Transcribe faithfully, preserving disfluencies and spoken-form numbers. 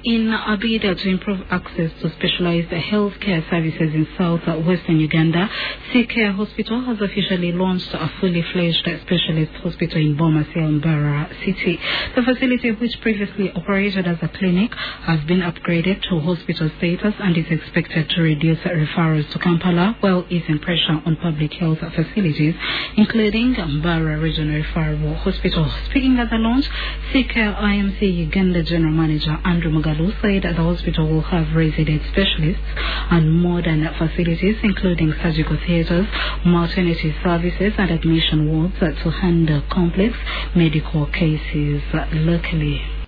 In a bid to improve access to specialized healthcare services in south-western Uganda, C-Care Hospital has officially launched a fully-fledged specialist hospital in Bomasia and Mbarara City. The facility, which previously operated as a clinic, has been upgraded to hospital status and is expected to reduce referrals to Kampala while easing pressure on public health facilities, including Mbarara Regional Referral Hospital. Speaking at the launch, C-Care I M C Uganda General Manager Andrew Mugalu said that the hospital will have resident specialists and modern facilities, including surgical theatres, maternity services and admission wards to handle complex medical cases locally.